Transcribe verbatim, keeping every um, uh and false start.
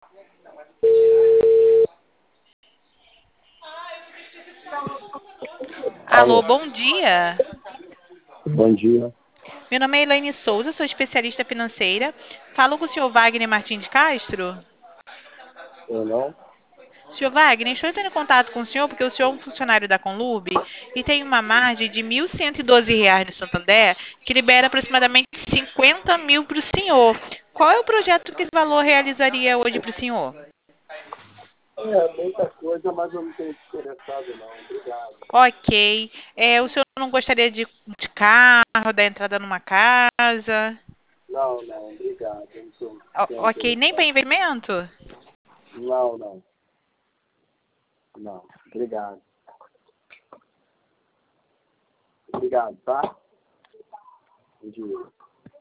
Alô, Alô, bom dia. bom dia. Meu nome é Elaine Souza, sou especialista financeira. Falo com o senhor Wagner Martins de Castro. Eu não? Senhor Wagner, estou entrando em contato com o senhor porque o senhor é um funcionário da Conlub e tem uma margem de mil cento e doze reais no Santander que libera aproximadamente cinquenta mil para o senhor. Qual é o projeto que esse valor realizaria hoje para o senhor? É, muita coisa, mas eu não tenho interessado não. Obrigado. Ok. É, o senhor não gostaria de, de carro, da entrada numa casa? Não, não, obrigado. Eu não estou O- ok, nem para interessado. investimento? Não, não. Não, obrigado. Obrigado, tá? Bom dia.